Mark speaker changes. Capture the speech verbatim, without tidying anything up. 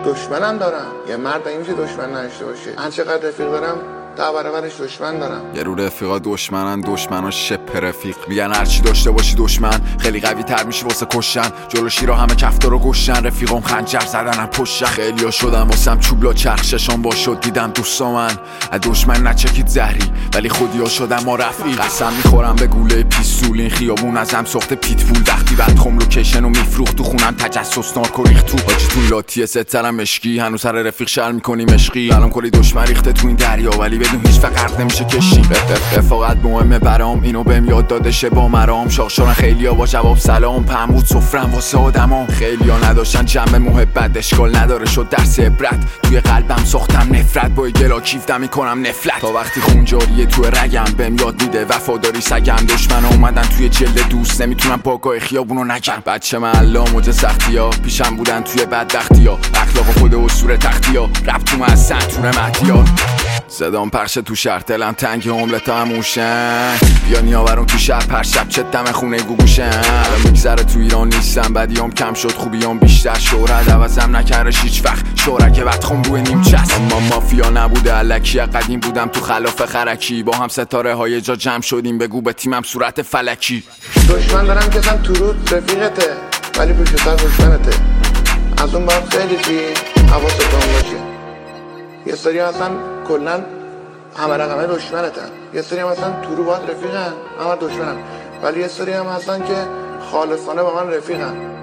Speaker 1: دشمنم دارم. یه مرد این میشه دشمن نداشته باشه. هر چقدر رفیق دارم ده برابرش دشمن دارم.
Speaker 2: یه رو رفیقا دشمنن، دشمنا شپ رفیق. میگن هرچی داشته باشی دشمن خیلی قوی تر میشی واسه کشن. جلوشی رو همه کفتا رو گشتن، رفیقام خنجر زدنم پشتن. خیلیا شدم واسم چوبلا چرخ ششان با شد. دیدم دوستا من از دشمن نچکید زهری، ولی خودیا شدم ما رفیق. قسم میخورم به گوله پیستول، این خیابون ازم ساخت پیتبول. وقتی بعد خم لوکیشن رو میفروخت تو خونم تجسس نارکو ریخت تو. حاجی تو لاتی سترم مشکی، هنوز سر رفیق شر میکنی مشقی. الان کلی دشمن ریخته تو این دریا، ولی بدون هیچ فقر نمیشه کشی. رفاقت مهمه برام، اینو بهم یاد داده شه با مرام. شاخشارن خیلیا با جواب سلام، پمود سفرم واسه آدمام. خیلیا نداشتن جمع محبت، اشکال نداره شد درس عبرت. توی قلبم ساختم نفرت، با گلا کیفتم میکنم نفلت. تا وقتی خون جاریه تو رگم بهم یاد میده وفاداری سگم. دشمنا اومدن توی جلد دوست، نمیتونم پاگاه خیابونو نگم. بچه محلا موج سختیا، پیشم بودن توی بدبختیا. اخلاق خود اسطوره تختیا، رب تو من سنتون مهدیا. صدام پخش تو شهر، دلم تنگ عملت هموشن. بیا نیاورون تو شهر پر شب چه دم خونه گوگوشن. الان میگذره تو ایران نیستم، بدیام کم شد خوبیام بیشتر. شهرت عوضم نکردش هیچ وقت، شهرت که بد خون روی نیم چست. اما مافیا نبوده الکی، قدیم بودم تو خلاف خرکی. با هم ستاره های جا جمع شدیم، بگو به تیمم صورت فلکی.
Speaker 1: دشمن دارم که اصلا تو رو رفیقته، ولی پیش سر دشمنته. از اون باید خیلی چی حواست باشه. یه سری اصلا کلن همه رقمه دشمنتن، یه سری هم اصلا تو رو باید رفیقن همه دشمنن، ولی یه سری هم هستن که خالصانه با من رفیقن.